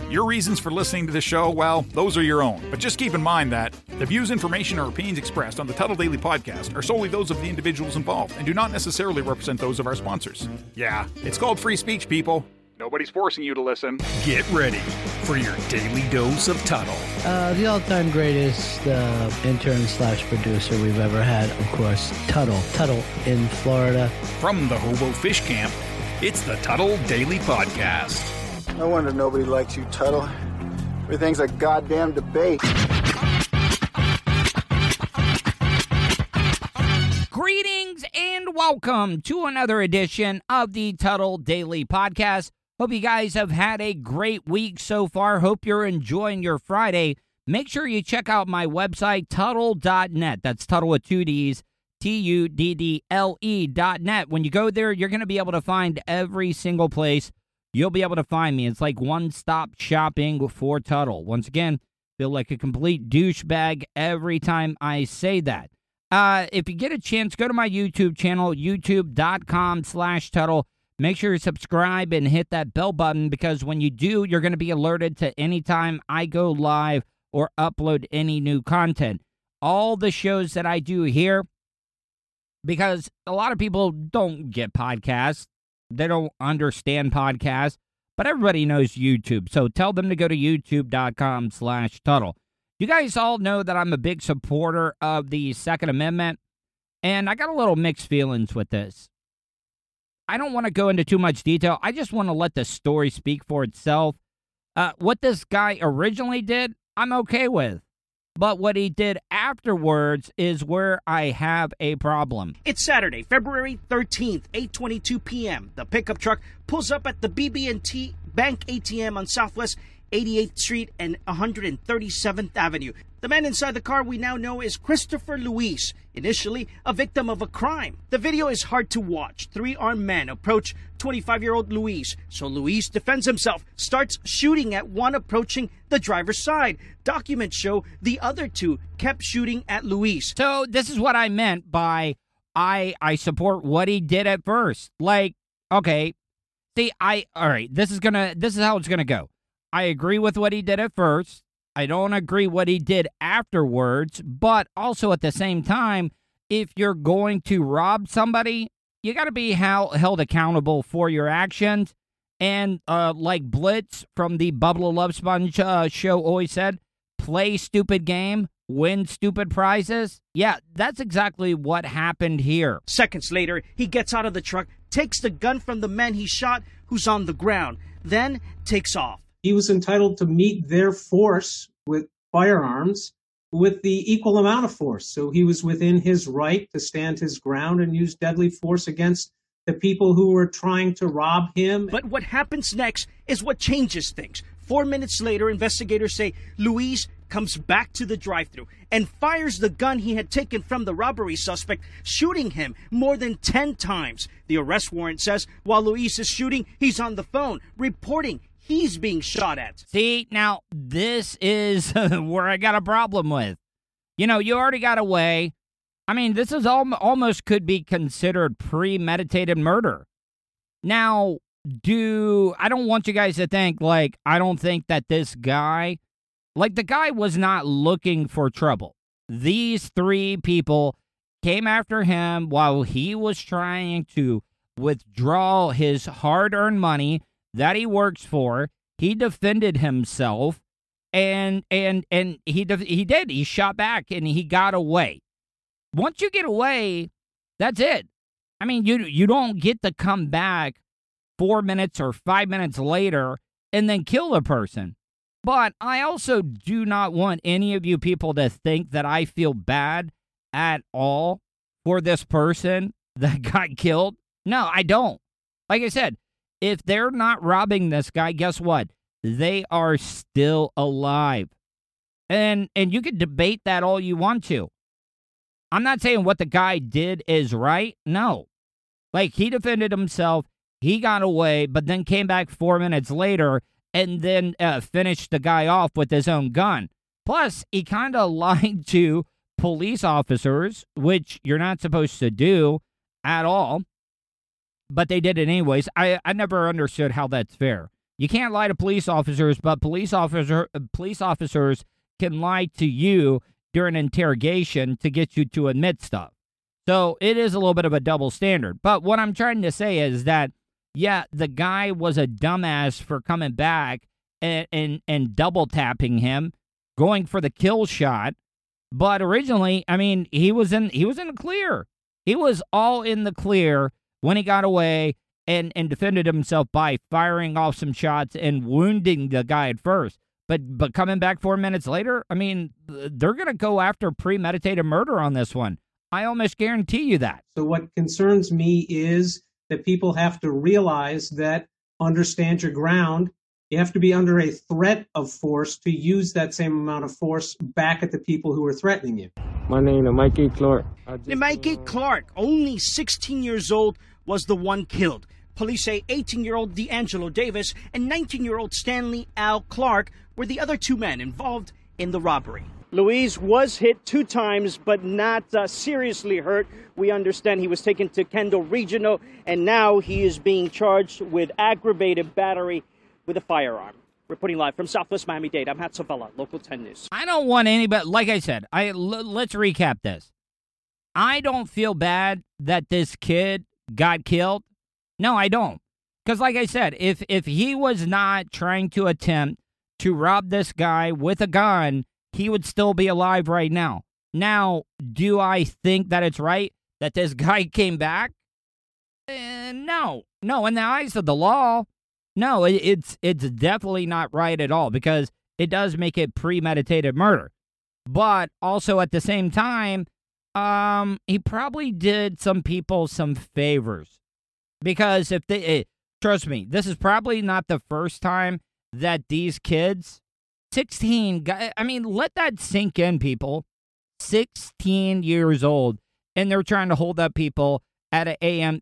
Your reasons for listening to the show, well, those are your own. But just keep in mind that the views, information, or opinions expressed on the Tuttle Daily Podcast are solely those of the individuals involved and do not necessarily represent those of our sponsors. Yeah, it's called free speech, people. Nobody's forcing you to listen. Get ready for your daily dose of Tuttle. The all-time greatest intern/producer we've ever had, of course, Tuttle. Tuttle in Florida. From the Hobo Fish Camp, it's the Tuttle Daily Podcast. No wonder nobody likes you, Tuttle. Everything's a goddamn debate. Greetings and welcome to another edition of the Tuttle Daily Podcast. Hope you guys have had a great week so far. Hope you're enjoying your Friday. Make sure you check out my website, Tuttle.net. That's Tuttle with two D's, Tuddle.net. When you go there, you're going to be able to find every single place you'll be able to find me. It's like one-stop shopping for Tuttle. Once again, feel like a complete douchebag every time I say that. If you get a chance, go to my YouTube channel, youtube.com/Tuttle. Make sure you subscribe and hit that bell button because when you do, you're going to be alerted to any time I go live or upload any new content. All the shows that I do here, because a lot of people don't get podcasts. They don't understand podcasts, but everybody knows YouTube. So tell them to go to youtube.com/Tuttle. You guys all know that I'm a big supporter of the Second Amendment, and I got a little mixed feelings with this. I don't want to go into too much detail. I just want to let the story speak for itself. What this guy originally did, I'm okay with. But what he did afterwards is where I have a problem. It's Saturday, February 13th, 8:22 p.m. The pickup truck pulls up at the BB&T Bank ATM on Southwest 88th Street and 137th Avenue. The man inside the car we now know is Christopher Luis, initially a victim of a crime. The video is hard to watch. Three armed men approach 25-year-old Luis. So Luis defends himself, starts shooting at one approaching the driver's side. Documents show the other two kept shooting at Luis. So this is what I meant by I support what he did at first. Like, okay, see, all right, this is how it's gonna go. I agree with what he did at first. I don't agree what he did afterwards, but also at the same time, if you're going to rob somebody, you got to be held accountable for your actions. And like Blitz from the Bubble Love Sponge show always said, play stupid game, win stupid prizes. Yeah, that's exactly what happened here. Seconds later, he gets out of the truck, takes the gun from the man he shot who's on the ground, then takes off. He was entitled to meet their force with firearms with the equal amount of force. So he was within his right to stand his ground and use deadly force against the people who were trying to rob him. But what happens next is what changes things. 4 minutes later, investigators say Luis comes back to the drive-thru and fires the gun he had taken from the robbery suspect, shooting him more than 10 times. The arrest warrant says while Luis is shooting, he's on the phone, reporting he's being shot at. See, now this is where I got a problem with. You know, you already got away. I mean, this is almost could be considered premeditated murder. Now, I don't want you guys to think, like, I don't think that this guy, like, the guy was not looking for trouble. These three people came after him while he was trying to withdraw his hard-earned money that he works for. He defended himself, and he did. He shot back, and he got away. Once you get away, that's it. I mean, you don't get to come back 4 minutes or 5 minutes later and then kill a person. But I also do not want any of you people to think that I feel bad at all for this person that got killed. No, I don't. Like I said, if they're not robbing this guy, guess what? They are still alive. And you can debate that all you want to. I'm not saying what the guy did is right. No. Like, he defended himself. He got away, but then came back 4 minutes later and then finished the guy off with his own gun. Plus, he kind of lied to police officers, which you're not supposed to do at all. But they did it anyways. I never understood how that's fair. You can't lie to police officers, but police officers can lie to you during interrogation to get you to admit stuff. So it is a little bit of a double standard. But what I'm trying to say is that, yeah, the guy was a dumbass for coming back and double tapping him, going for the kill shot. But originally, I mean, he was in the clear. He was all in the clear when he got away and defended himself by firing off some shots and wounding the guy at first. But coming back 4 minutes later, I mean, they're going to go after premeditated murder on this one. I almost guarantee you that. So what concerns me is that people have to realize that understand your ground. You have to be under a threat of force to use that same amount of force back at the people who are threatening you. My name is Mikey Clark. Mikey Clark, only 16 years old, was the one killed. Police say 18-year-old D'Angelo Davis and 19-year-old Stanley Al Clark were the other two men involved in the robbery. Luis was hit 2 times, but not seriously hurt. We understand he was taken to Kendall Regional, and now he is being charged with aggravated battery with a firearm. Reporting live from Southwest Miami-Dade, I'm Hat Savella, Local 10 News. I don't want anybody, like I said, let's recap this. I don't feel bad that this kid got killed. No, I don't. Because like I said, if he was not trying to attempt to rob this guy with a gun, he would still be alive right now. Now, do I think that it's right that this guy came back? No. No, in the eyes of the law, no, it's definitely not right at all because it does make it premeditated murder. But also at the same time, he probably did some people some favors. Because if they, trust me, this is probably not the first time that these kids, 16, I mean, let that sink in, people. 16 years old, and they're trying to hold up people at an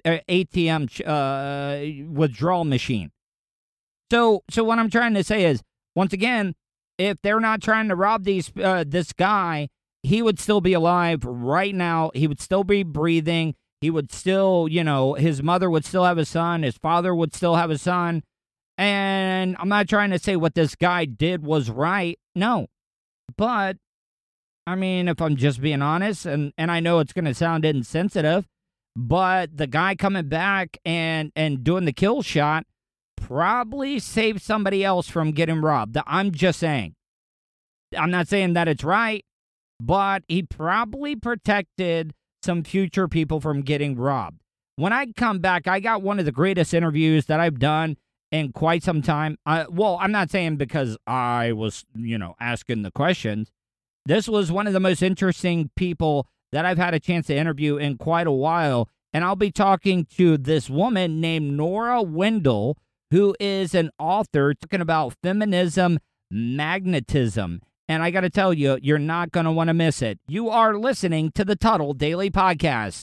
ATM withdrawal machine. So what I'm trying to say is, once again, if they're not trying to rob this guy, he would still be alive right now. He would still be breathing. He would still, his mother would still have a son. His father would still have a son. And I'm not trying to say what this guy did was right. No. But, I mean, if I'm just being honest, and I know it's going to sound insensitive, but the guy coming back and doing the kill shot probably saved somebody else from getting robbed. I'm just saying. I'm not saying that it's right, but he probably protected some future people from getting robbed. When I come back, I got one of the greatest interviews that I've done in quite some time. I'm not saying because I was, asking the questions. This was one of the most interesting people that I've had a chance to interview in quite a while. And I'll be talking to this woman named Nora Wendell, who is an author talking about feminism, magnetism. And I got to tell you, you're not going to want to miss it. You are listening to the Tuttle Daily Podcast.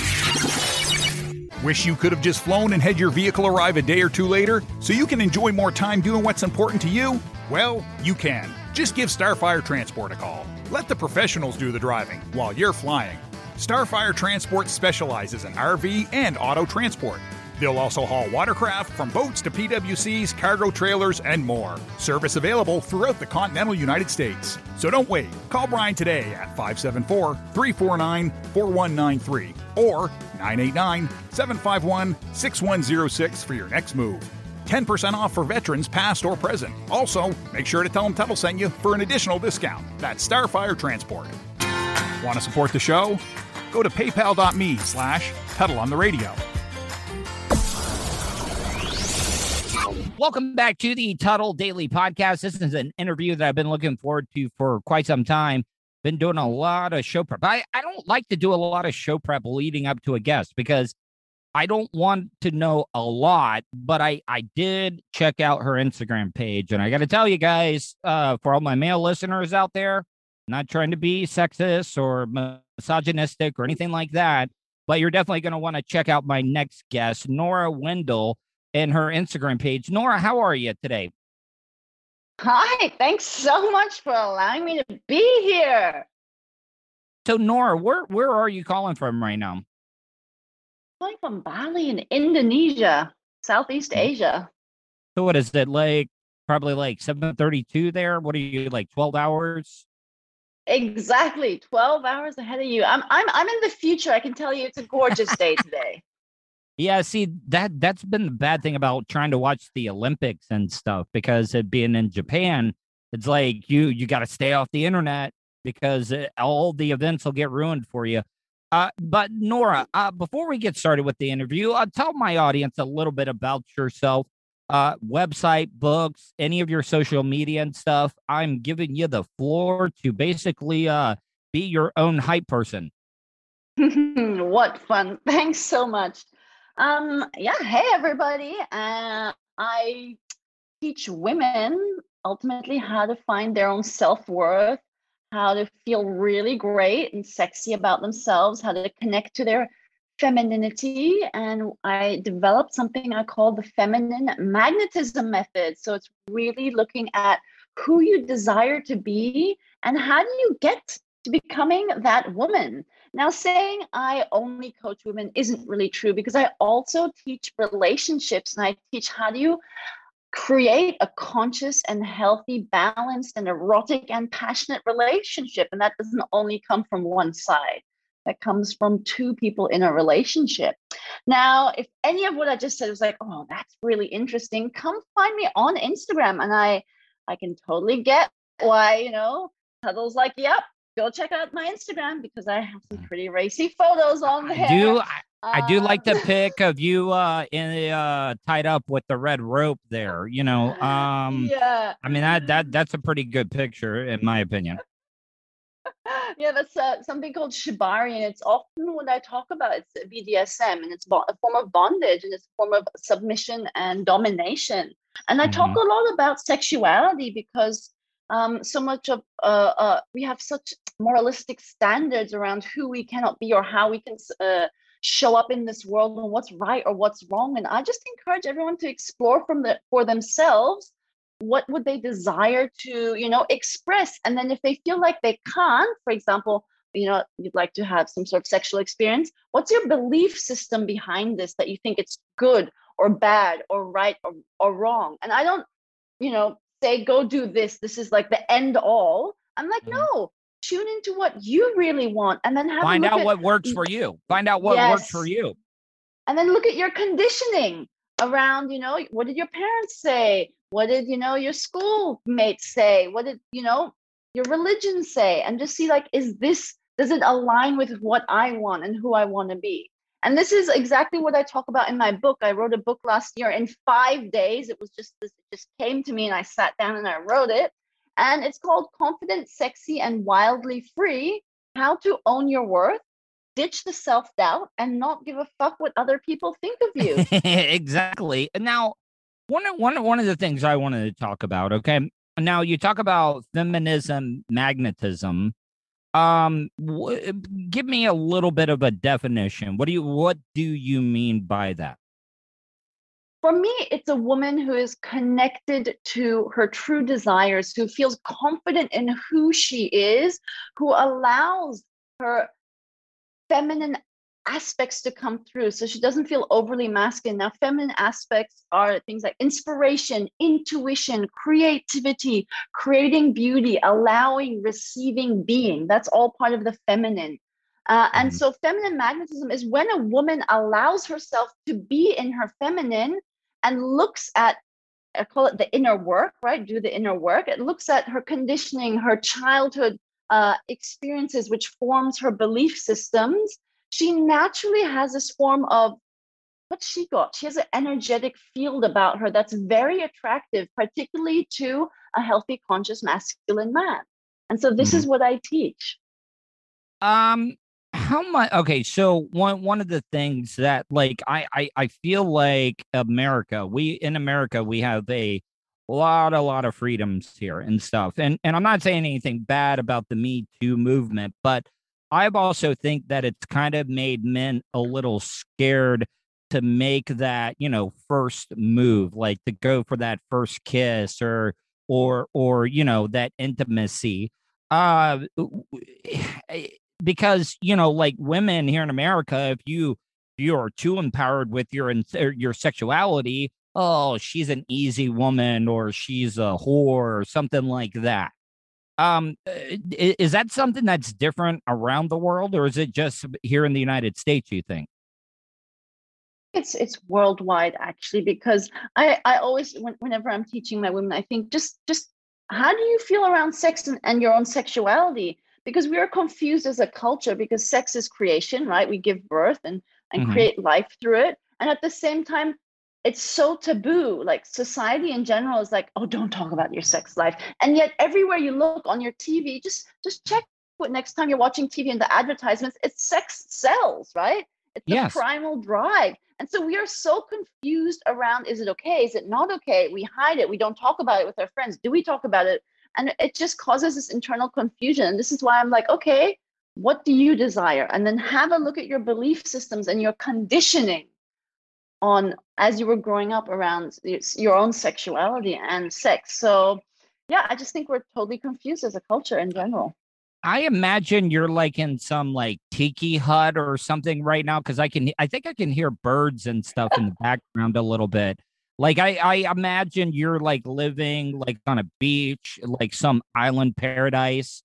Wish you could have just flown and had your vehicle arrive a day or two later so you can enjoy more time doing what's important to you? Well, you can. Just give Starfire Transport a call. Let the professionals do the driving while you're flying. Starfire Transport specializes in RV and auto transport. They'll also haul watercraft from boats to PWCs, cargo trailers, and more. Service available throughout the continental United States. So don't wait. Call Brian today at 574-349-4193 or 989-751-6106 for your next move. 10% off for veterans past or present. Also, make sure to tell them Tuttle sent you for an additional discount. That's Starfire Transport. Want to support the show? Go to paypal.me/Tuttle on the radio. Welcome back to the Tuttle Daily Podcast. This is an interview that I've been looking forward to for quite some time. Been doing a lot of show prep. I don't like to do a lot of show prep leading up to a guest because I don't want to know a lot, but I did check out her Instagram page. And I got to tell you guys, for all my male listeners out there, not trying to be sexist or misogynistic or anything like that, but you're definitely going to want to check out my next guest, Nora Wendell, and her Instagram page. Nora, how are you today? Hi, thanks so much for allowing me to be here. So, Nora, where are you calling from right now? I'm calling from Bali in Indonesia, Southeast Asia. So what is it like? Probably like 7:32 there. What are you like 12 hours? Exactly, 12 hours ahead of you. I'm in the future. I can tell you, it's a gorgeous day today. Yeah, see that's been the bad thing about trying to watch the Olympics and stuff because it being in Japan, it's like you got to stay off the internet because all the events will get ruined for you. But Nora, before we get started with the interview, tell my audience a little bit about yourself, website, books, any of your social media and stuff. I'm giving you the floor to basically be your own hype person. What fun. Thanks so much. Yeah, hey everybody. I teach women ultimately how to find their own self-worth, how to feel really great and sexy about themselves, how to connect to their femininity. And I developed something I call the feminine magnetism method. So it's really looking at who you desire to be and how do you get to becoming that woman. Now, saying I only coach women isn't really true because I also teach relationships and I teach how do you create a conscious and healthy, balanced and erotic and passionate relationship. And that doesn't only come from one side. That comes from two people in a relationship. Now, if any of what I just said was like, oh, that's really interesting, come find me on Instagram. And I can totally get why, Tuddle's like, yep, go check out my Instagram because I have some pretty racy photos on there. I do like the pic of you tied up with the red rope there. Yeah. I mean that's a pretty good picture in my opinion. Yeah, that's something called shibari, and it's often what I talk about. It's BDSM, and it's a form of bondage, and it's a form of submission and domination. And I talk a lot about sexuality because so much of we have such moralistic standards around who we cannot be or how we can show up in this world and what's right or what's wrong. And I just encourage everyone to explore for themselves what would they desire to express. And then if they feel like they can't, for example, you'd like to have some sort of sexual experience, what's your belief system behind this that you think it's good or bad or right or wrong? And I don't say go do this is like the end all. I'm like, no, tune into what you really want and then find out what works for you. Find out what works for you. And then look at your conditioning around, what did your parents say? What did, your schoolmates say? What did, your religion say? And just see like, does it align with what I want and who I want to be? And this is exactly what I talk about in my book. I wrote a book last year in 5 days. It just came to me and I sat down and I wrote it. And it's called Confident, Sexy, and Wildly Free: How to Own Your Worth, Ditch the Self-Doubt, and Not Give a Fuck what other people think of you. Exactly. Now, one of the things I wanted to talk about, okay? Now, you talk about feminism, magnetism. Give me a little bit of a definition. What do you mean by that? For me, it's a woman who is connected to her true desires, who feels confident in who she is, who allows her feminine aspects to come through. So she doesn't feel overly masculine. Now, feminine aspects are things like inspiration, intuition, creativity, creating beauty, allowing, receiving, being. That's all part of the feminine. And so feminine magnetism is when a woman allows herself to be in her feminine and looks at, I call it the inner work, right? Do the inner work. It looks at her conditioning, her childhood experiences, which forms her belief systems. She naturally has this form of what she got. She has an energetic field about her that's very attractive, particularly to a healthy, conscious, masculine man. And so this is what I teach. How much? Okay, so one of the things that like I feel like in America we have a lot of freedoms here and stuff, and I'm not saying anything bad about the Me Too movement, but I've also think that it's kind of made men a little scared to make that first move, like to go for that first kiss or that intimacy. Because like women here in America, if you are too empowered with your sexuality, oh, she's an easy woman or she's a whore or something like that. Is that something that's different around the world, or is it just here in the United States, you think? It's worldwide actually, because I always whenever I'm teaching my women, I think just how do you feel around sex and your own sexuality? Because we are confused as a culture, because sex is creation, right? We give birth and Hmm. create life through it. And at the same time, it's so taboo. Like society in general is like, oh, don't talk about your sex life. And yet everywhere you look on your TV, just check what next time you're watching TV and the advertisements, it's sex sells, right? It's the Yes. primal drive. And so we are so confused around, is it okay? Is it not okay? We hide it. We don't talk about it with our friends. Do we talk about it? And it just causes this internal confusion. And this is why I'm like, okay, what do you desire? And then have a look at your belief systems and your conditioning on as you were growing up around your own sexuality and sex. So yeah, I just think we're totally confused as a culture in general. I imagine you're like in some like tiki hut or something right now, because I think I can hear birds and stuff in the background a little bit. Like I imagine you're like living like on a beach, like some island paradise.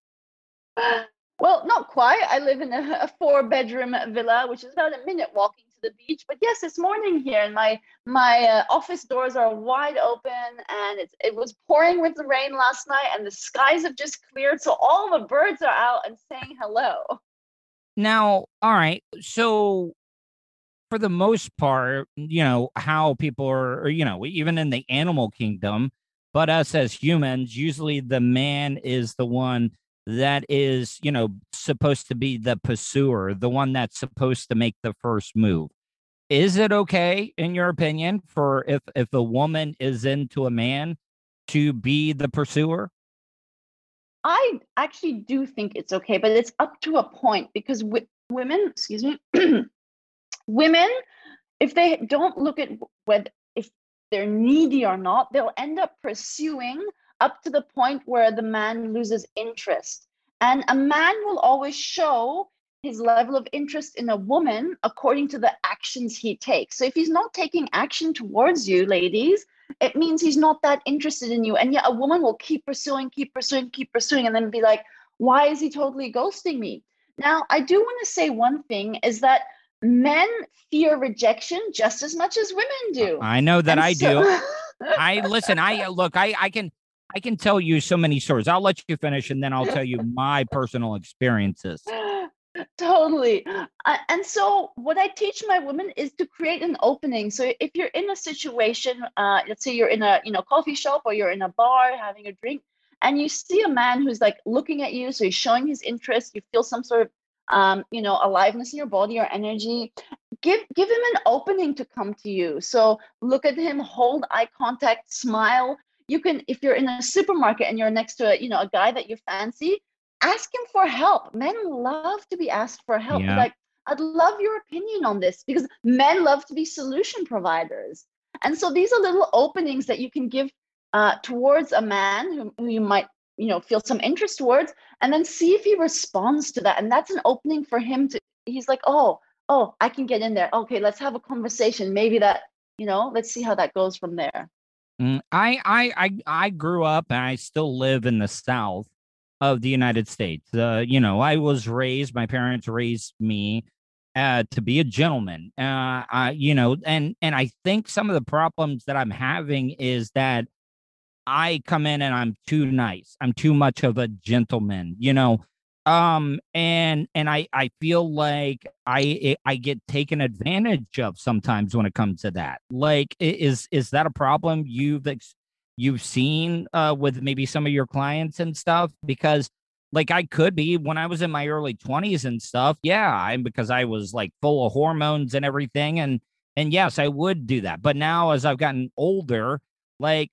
Well, not quite. I live in a four-bedroom villa, which is about a minute walking to the beach. But yes, it's morning here, and my office doors are wide open, and it was pouring with the rain last night, and the skies have just cleared, so all the birds are out and saying hello. Now, all right. So for the most part, how people are, or, even in the animal kingdom, but us as humans, usually the man is the one that is, supposed to be the pursuer, the one that's supposed to make the first move. Is it okay, in your opinion, for if a woman is into a man to be the pursuer? I actually do think it's okay, but it's up to a point, because women, excuse me, women, if they don't look at whether if they're needy or not, they'll end up pursuing up to the point where the man loses interest. And a man will always show his level of interest in a woman according to the actions he takes. So if he's not taking action towards you, ladies, it means he's not that interested in you. And yet a woman will keep pursuing, keep pursuing, keep pursuing, and then be like, why is he totally ghosting me? Now, I do want to say one thing is that men fear rejection just as much as women do. I know that And I so do. I listen. I look. I can tell you so many stories. I'll let you finish, and then I'll tell you my personal experiences. totally. And so what I teach my women is to create an opening. So if you're in a situation, let's say you're in a coffee shop or you're in a bar having a drink, and you see a man who's like looking at you, so he's showing his interest, you feel some sort of aliveness in your body or energy, give him an opening to come to you. So look at him, hold eye contact, smile. You can, if you're in a supermarket and you're next to a guy that you fancy, ask him for help. Men love to be asked for help. Be Yeah. like, I'd love your opinion on this, because men love to be solution providers. And so these are little openings that you can give towards a man who you might feel some interest towards, and then see if he responds to that. And that's an opening for him to, he's like, oh, I can get in there. Okay, let's have a conversation. Maybe that, let's see how that goes from there. I grew up and I still live in the South of the United States. I was raised. My parents raised me to be a gentleman. And I think some of the problems that I'm having is that I come in and I'm too nice. I'm too much of a gentleman, and I feel like I get taken advantage of sometimes when it comes to that. Like, is that a problem you've seen with maybe some of your clients and stuff? Because like I could be when I was in my early 20s and stuff. Yeah, because I was like full of hormones and everything, and yes, I would do that. But now as I've gotten older, like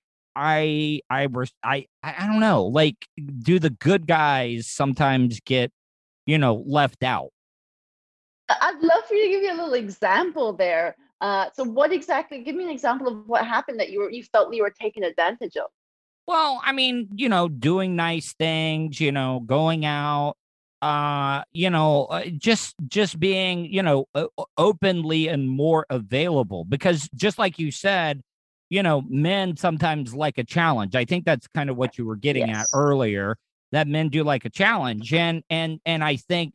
I don't know, like, do the good guys sometimes get, left out? I'd love for you to give you a little example there. So what exactly, give me an example of what happened that you felt you were taken advantage of. Well, I mean, doing nice things, going out, just being, openly and more available, because just like you said, men sometimes like a challenge. I think that's kind of what you were getting at Yes. earlier, that men do like a challenge. And I think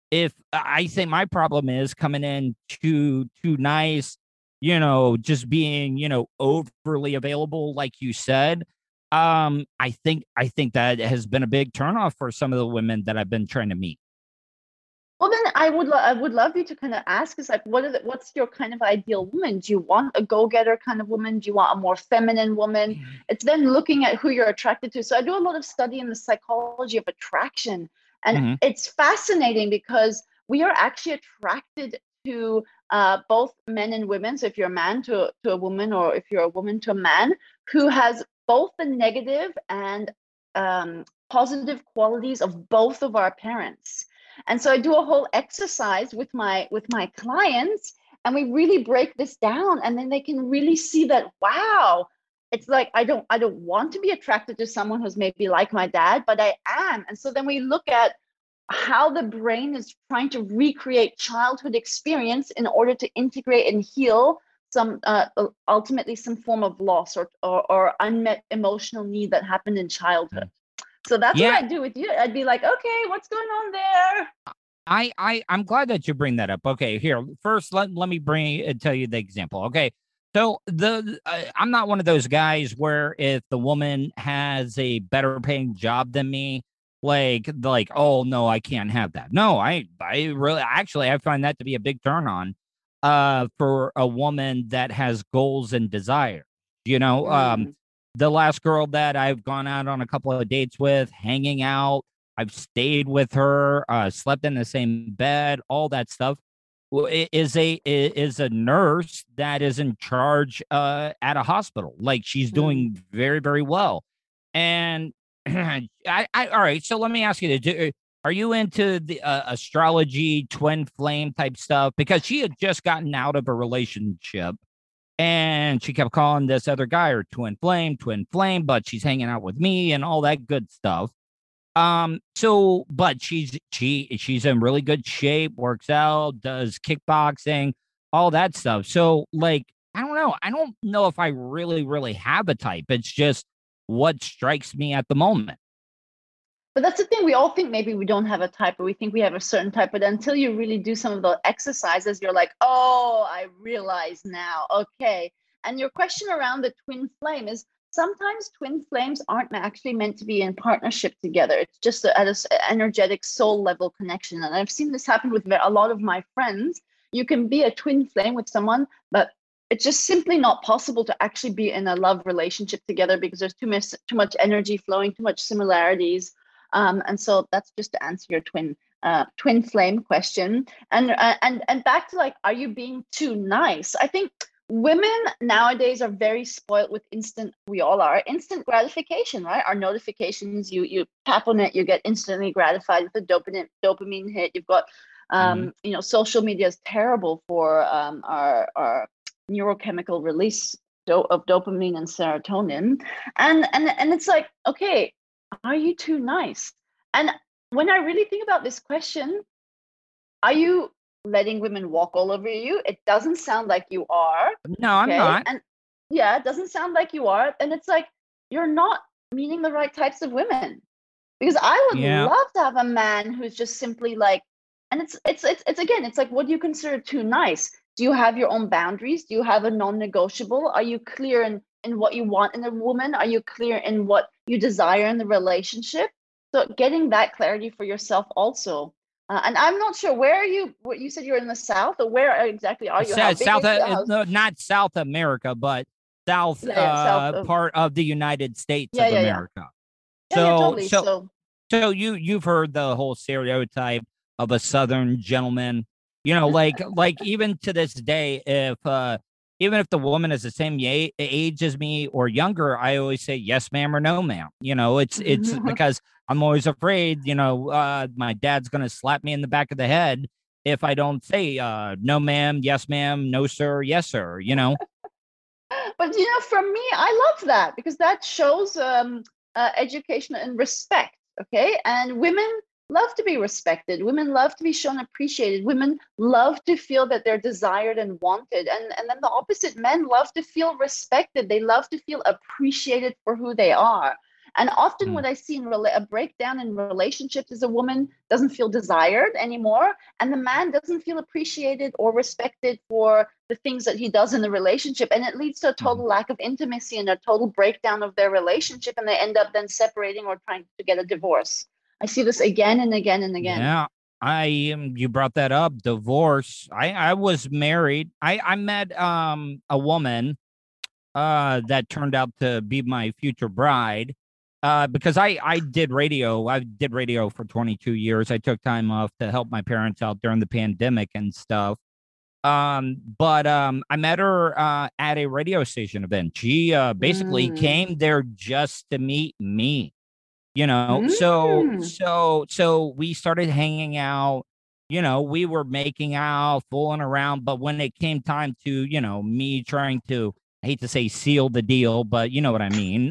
my problem is coming in too nice, just being, overly available, like you said. I think that has been a big turnoff for some of the women that I've been trying to meet. Well, then I would love you to kind of ask us, like, what's your kind of ideal woman? Do you want a go-getter kind of woman? Do you want a more feminine woman? It's then looking at who you're attracted to. So I do a lot of study in the psychology of attraction, and it's fascinating because we are actually attracted to both men and women. So if you're a man to a woman, or if you're a woman to a man who has both the negative and positive qualities of both of our parents. And so I do a whole exercise with my clients, and we really break this down, and then they can really see that, wow, it's like I don't want to be attracted to someone who's maybe like my dad, but I am. And so then we look at how the brain is trying to recreate childhood experience in order to integrate and heal some ultimately some form of loss or unmet emotional need that happened in childhood. So that's what I do with you. I'd be like, okay, what's going on there? I'm glad that you bring that up. Okay, here first, let me tell you the example. Okay, so I'm not one of those guys where if the woman has a better paying job than me, like oh no, I can't have that. No, I really actually I find that to be a big turn on for a woman that has goals and desire. The last girl that I've gone out on a couple of dates with, hanging out, I've stayed with her, slept in the same bed, all that stuff, is a nurse that is in charge at a hospital. Like, she's doing very, very well. And all right, so let me ask you, are you into the astrology, twin flame type stuff? Because she had just gotten out of a relationship, and she kept calling this other guy her twin flame, but she's hanging out with me and all that good stuff. But she's in really good shape, works out, does kickboxing, all that stuff. So, like, I don't know if I really, really have a type. It's just what strikes me at the moment. But that's the thing. We all think maybe we don't have a type, or we think we have a certain type. But until you really do some of the exercises, you're like, oh, I realize now. Okay. And your question around the twin flame is sometimes twin flames aren't actually meant to be in partnership together. It's just at an energetic soul level connection. And I've seen this happen with a lot of my friends. You can be a twin flame with someone, but it's just simply not possible to actually be in a love relationship together because there's too much energy flowing, too much similarities. And so that's just to answer your twin flame question. And back to, like, are you being too nice? I think women nowadays are very spoiled with instant gratification, right? Our notifications, you tap on it, you get instantly gratified with a dopamine hit. You've got, social media is terrible for our neurochemical release of dopamine and serotonin. And it's like, okay, are you too nice? And when I really think about this question, are you letting women walk all over you? It doesn't sound like you are. No, I'm not. And yeah, it doesn't sound like you are. And it's like, you're not meeting the right types of women. Because I would love to have a man who's just simply like, and it's again, it's like, what do you consider too nice? Do you have your own boundaries? Do you have a non-negotiable? Are you clear in what you want in a woman? Are you clear in what you desire in the relationship? So getting that clarity for yourself also. And I'm not sure, where are you? What you said, you're in the South, or where exactly are you? Not South America, but south part of the United States of America. Totally. So you've heard the whole stereotype of a Southern gentleman. Like even to this day, even if the woman is the same age as me or younger, I always say yes, ma'am, or no, ma'am. It's because I'm always afraid, my dad's going to slap me in the back of the head if I don't say no, ma'am, yes, ma'am, no, sir, yes, sir, But, for me, I love that because that shows education and respect. Okay. And women love to be respected. Women love to be shown appreciated. Women love to feel that they're desired and wanted. And then the opposite, men love to feel respected. They love to feel appreciated for who they are. And often what I see in a breakdown in relationships is a woman doesn't feel desired anymore, and the man doesn't feel appreciated or respected for the things that he does in the relationship. And it leads to a total lack of intimacy and a total breakdown of their relationship, and they end up then separating or trying to get a divorce. I see this again and again and again. Yeah, you brought that up, divorce. I was married. I met a woman that turned out to be my future bride. Because I did radio. I did radio for 22 years. I took time off to help my parents out during the pandemic and stuff. But I met her at a radio station event. She basically came there just to meet me, you know. So we started hanging out. You know, we were making out, fooling around. But when it came time to, you know, me trying to, I hate to say seal the deal, but you know what I mean.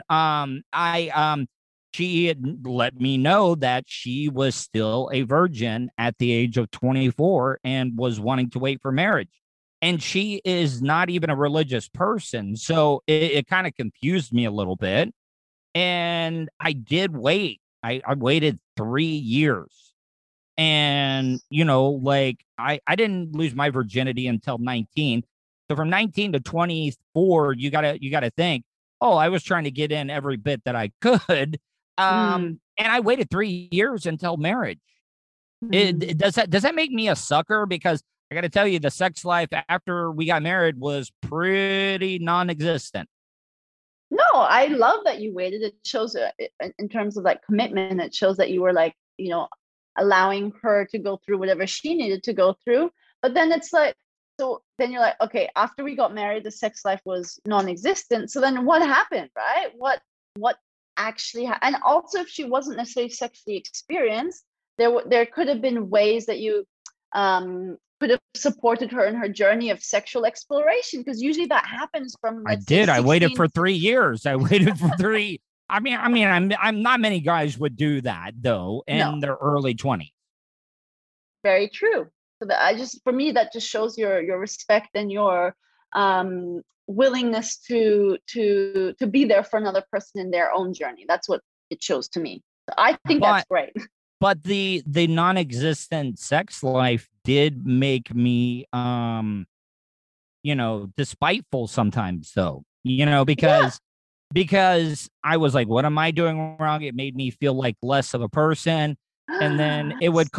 She had let me know that she was still a virgin at the age of 24 and was wanting to wait for marriage. And she is not even a religious person. So it kind of confused me a little bit. And I did wait. I waited 3 years. And, you know, like I didn't lose my virginity until 19. So from 19 to 24, you gotta think, oh, I was trying to get in every bit that I could. And I waited 3 years until marriage. Does that make me a sucker? Because I got to tell you, the sex life after we got married was pretty non-existent. No, I love that you waited. It shows in terms of like commitment, it shows that you were like, you know, allowing her to go through whatever she needed to go through. But then it's like, so then you're like, okay, after we got married, the sex life was non-existent. So then what happened, right? What actually and also, if she wasn't necessarily sexually experienced, there could have been ways that you could have supported her in her journey of sexual exploration, because usually that happens from I waited for 3 years. I waited for 3. I mean, I'm not many guys would do that though in their early 20s. Very true. So for me, that just shows your respect and your willingness to be there for another person in their own journey. That's what it shows to me. So I think that's great. But the non-existent sex life did make me, you know, despiteful sometimes though, you know, because I was like, what am I doing wrong? It made me feel like less of a person. And then it would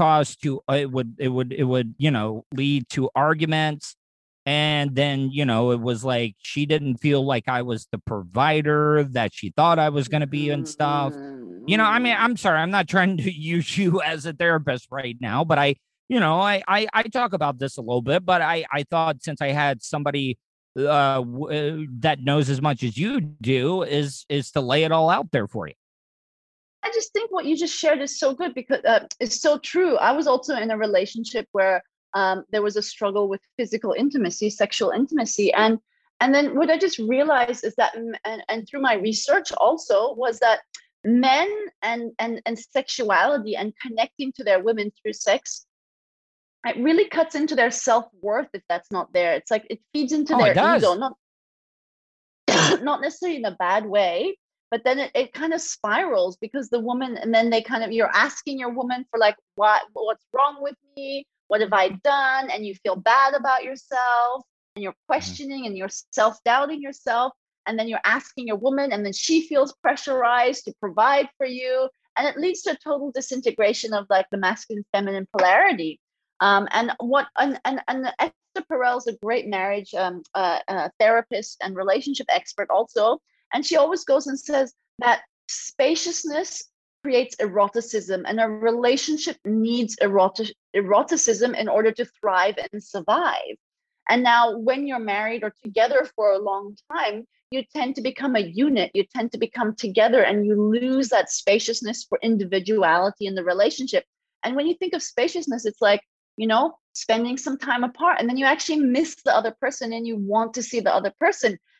you know, lead to arguments. And then, you know, it was like she didn't feel like I was the provider that she thought I was going to be and stuff. You know, I mean, I'm sorry, I'm not trying to use you as a therapist right now, but I talk about this a little bit, but I thought since I had somebody that knows as much as you do is to lay it all out there for you. I just think what you just shared is so good, because it's so true. I was also in a relationship where there was a struggle with physical intimacy, sexual intimacy. And then what I just realized is that, and through my research also, was that men and sexuality and connecting to their women through sex, it really cuts into their self-worth if that's not there. It's like it feeds into their ego, not necessarily in a bad way, but then it kind of spirals, because the woman, and then you're asking your woman for like, what's wrong with me? What have I done? And you feel bad about yourself, and you're questioning and you're self-doubting yourself. And then you're asking your woman, and then she feels pressurized to provide for you. And it leads to a total disintegration of like the masculine feminine polarity. And Esther Perel is a great marriage therapist and relationship expert also. And she always goes and says that spaciousness creates eroticism, and a relationship needs eroticism in order to thrive and survive. And now when you're married or together for a long time, you tend to become a unit, you tend to become together, and you lose that spaciousness for individuality in the relationship. And when you think of spaciousness, it's like, you know, spending some time apart, and then you actually miss the other person and you want to see the other person.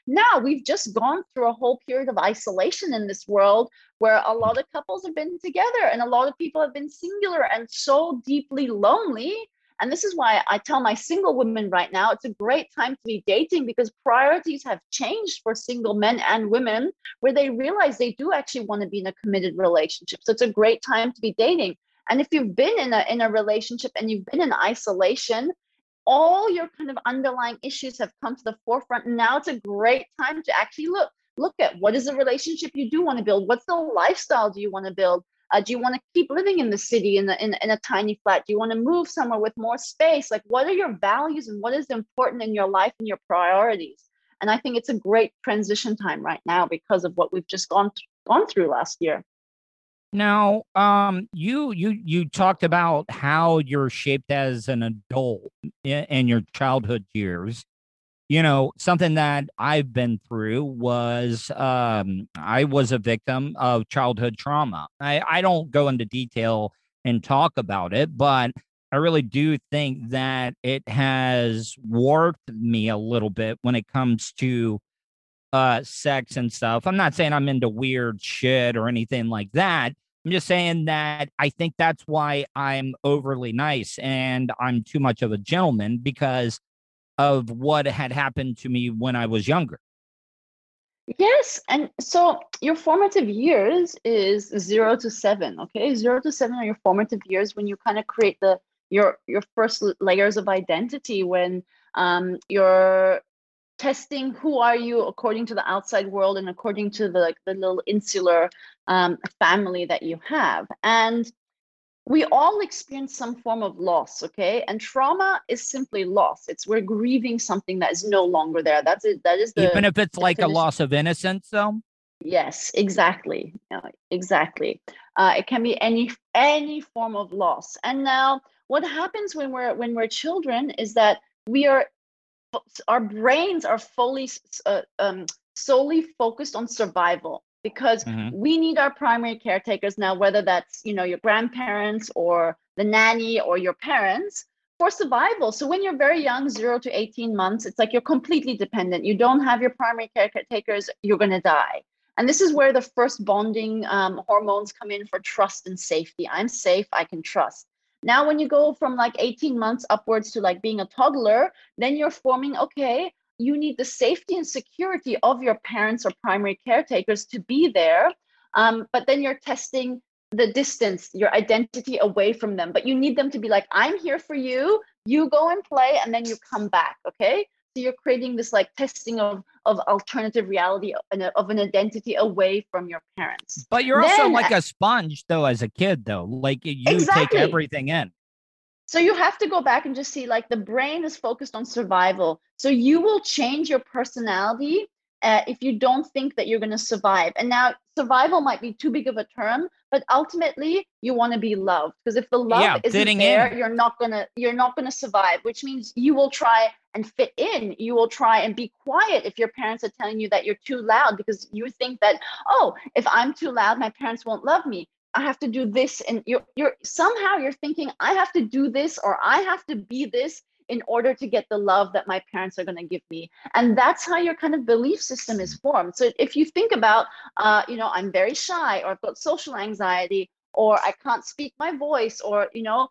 Now we've just gone through a whole period of isolation in this world where a lot of couples have been together and a lot of people have been singular and so deeply lonely. And this is why I tell my single women right now, it's a great time to be dating because priorities have changed for single men and women where they realize they do actually want to be in a committed relationship. So it's a great time to be dating. And if you've been in a relationship and you've been in isolation, all your kind of underlying issues have come to the forefront. And now it's a great time to actually look at what is the relationship you do want to build? What's the lifestyle do you want to build? Do you want to keep living in the city in a tiny flat? Do you want to move somewhere with more space? Like, what are your values and what is important in your life and your priorities? And I think it's a great transition time right now because of what we've just gone through last year. Now, you talked about how you're shaped as an adult in your childhood years. You know, something that I've been through was I was a victim of childhood trauma. I don't go into detail and talk about it, but I really do think that it has warped me a little bit when it comes to sex and stuff. I'm not saying I'm into weird shit or anything like that. I'm just saying that I think that's why I'm overly nice and I'm too much of a gentleman because of what had happened to me when I was younger. Yes. And so your formative years is 0 to 7. Okay. 0 to 7 are your formative years when you kind of create your first layers of identity, when you're testing who are you according to the outside world and according to the little insular family that you have. And we all experience some form of loss, okay? And trauma is simply loss. We're grieving something that is no longer there. That's it. That is the even if it's like definition. A loss of innocence, though. Yes, exactly. Exactly. It can be any form of loss. And now, what happens when we're children is that our brains are fully solely focused on survival. Because we need our primary caretakers now, whether that's, your grandparents or the nanny or your parents for survival. So when you're very young, 0 to 18 months, it's like you're completely dependent. You don't have your primary caretakers, you're going to die. And this is where the first bonding hormones come in for trust and safety. I'm safe, I can trust. Now, when you go from like 18 months upwards to like being a toddler, then you're forming, okay, you need the safety and security of your parents or primary caretakers to be there. But then you're testing the distance, your identity away from them. But you need them to be like, I'm here for you. You go and play, and then you come back. Okay. So you're creating this like testing of alternative reality of an identity away from your parents. But you're also like a sponge, though, as a kid, though. Like you take everything in. So you have to go back and just see, like, the brain is focused on survival. So you will change your personality if you don't think that you're going to survive. And now survival might be too big of a term, but ultimately you want to be loved. Because if the love isn't there, you're not gonna survive. Which means you will try and fit in. You will try and be quiet if your parents are telling you that you're too loud, because you think that, oh, if I'm too loud, my parents won't love me. I have to do this, and you're somehow thinking I have to do this or I have to be this in order to get the love that my parents are going to give me. And that's how your kind of belief system is formed. So if you think about, I'm very shy, or I've got social anxiety, or I can't speak my voice, or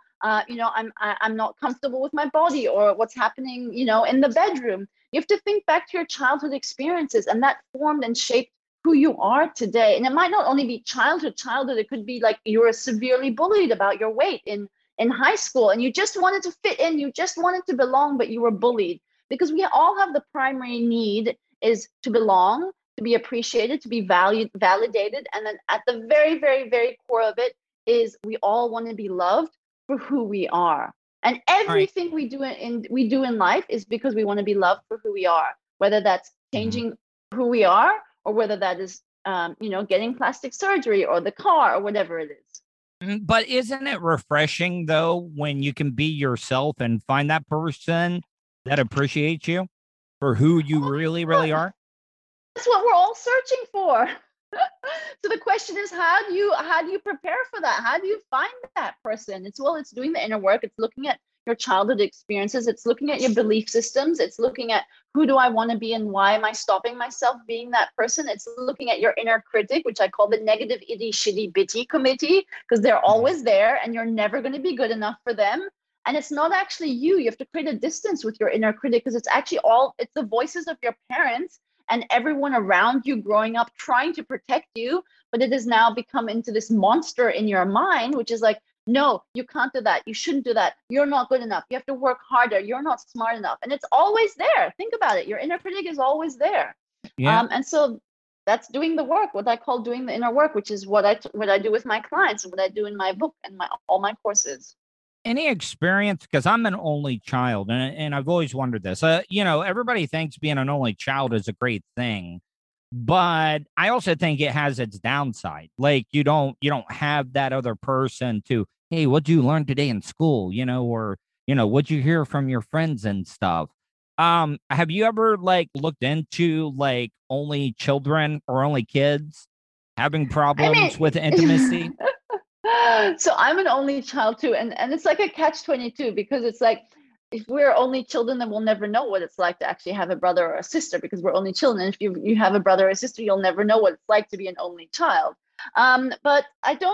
I'm not comfortable with my body, or what's happening, in the bedroom. You have to think back to your childhood experiences, and that formed and shaped who you are today. And it might not only be childhood. It could be like you were severely bullied about your weight in high school, and you just wanted to fit in, you just wanted to belong, but you were bullied. Because we all have the primary need is to belong, to be appreciated, to be validated. And then at the very, very, very core of it is we all want to be loved for who we are. And everything we do in life is because we want to be loved for who we are, whether that's changing who we are, or whether that is, getting plastic surgery or the car or whatever it is. But isn't it refreshing, though, when you can be yourself and find that person that appreciates you for who you really, really are? That's what we're all searching for. So the question is, how do you prepare for that? How do you find that person? It's doing the inner work. It's looking at your childhood experiences. It's looking at your belief systems. It's looking at who do I want to be and why am I stopping myself being that person. It's looking at your inner critic, which I call the negative itty shitty bitty committee, because they're always there and you're never going to be good enough for them. And it's not actually you. You have to create a distance with your inner critic, because it's actually it's the voices of your parents and everyone around you growing up trying to protect you. But it has now become into this monster in your mind, which is like, no, you can't do that. You shouldn't do that. You're not good enough. You have to work harder. You're not smart enough. And it's always there. Think about it. Your inner critic is always there. Yeah. And so that's doing the work, what I call doing the inner work, which is what I do with my clients and what I do in my book and all my courses. Any experience, because I'm an only child, and I've always wondered this. Everybody thinks being an only child is a great thing, but I also think it has its downside. Like you don't have that other person to, hey, what'd you learn today in school? Or what'd you hear from your friends and stuff. Have you ever looked into only children or only kids having problems with intimacy? So I'm an only child too, and it's like a catch-22, because it's like, if we're only children, then we'll never know what it's like to actually have a brother or a sister, because we're only children. And if you have a brother or a sister, you'll never know what it's like to be an only child. But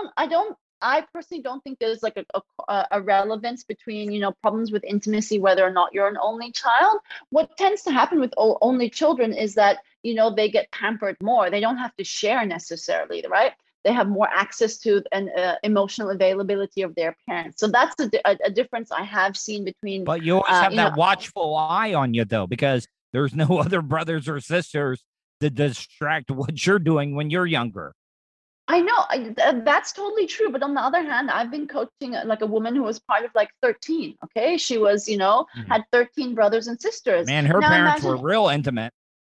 I personally don't think there's like a relevance between, problems with intimacy, whether or not you're an only child. What tends to happen with only children is that, they get pampered more. They don't have to share necessarily, right? They have more access to an emotional availability of their parents. So that's a difference I have seen between. But you always have that watchful eye on you, though, because there's no other brothers or sisters to distract what you're doing when you're younger. I know that's totally true. But on the other hand, I've been coaching like a woman who was part of 13. Okay. She was, had 13 brothers and sisters. Man, her parents were real intimate.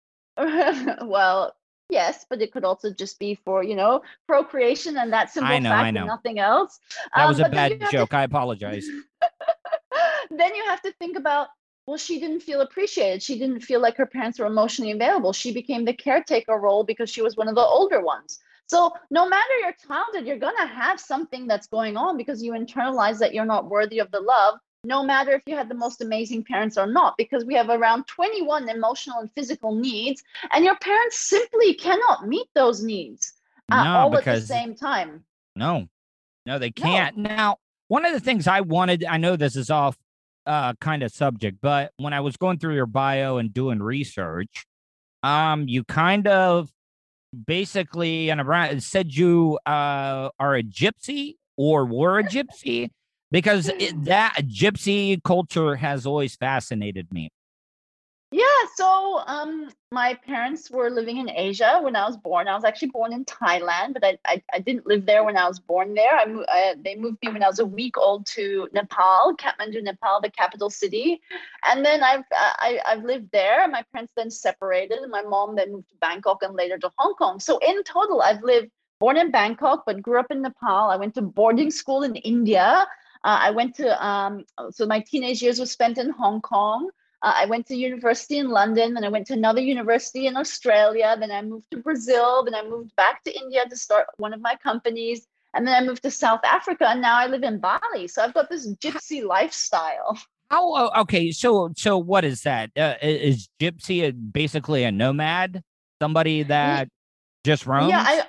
Well, yes, but it could also just be for, procreation and that simple fact and nothing else. That was a bad joke. I apologize. Then you have to think about, well, she didn't feel appreciated. She didn't feel like her parents were emotionally available. She became the caretaker role because she was one of the older ones. So no matter your childhood, you're going to have something that's going on because you internalize that you're not worthy of the love, no matter if you had the most amazing parents or not, because we have around 21 emotional and physical needs, and your parents simply cannot meet those needs all at the same time. No, they can't. No. Now, one of the things I know this is off kind of subject, but when I was going through your bio and doing research, you kind of basically said you are a gypsy or were a gypsy. Because that gypsy culture has always fascinated me. Yeah, so my parents were living in Asia when I was born. I was actually born in Thailand, but I didn't live there when I was born there. They moved me when I was a week old to Nepal, Kathmandu, Nepal, the capital city. And then I've lived there. My parents then separated, and my mom then moved to Bangkok and later to Hong Kong. So in total, I've born in Bangkok, but grew up in Nepal. I went to boarding school in India. I went to, so my teenage years were spent in Hong Kong. I went to university in London, then I went to another university in Australia. Then I moved to Brazil. Then I moved back to India to start one of my companies. And then I moved to South Africa, and now I live in Bali. So I've got this gypsy lifestyle. Okay. So what is that? Is gypsy basically a nomad? Somebody that just roams? Yeah,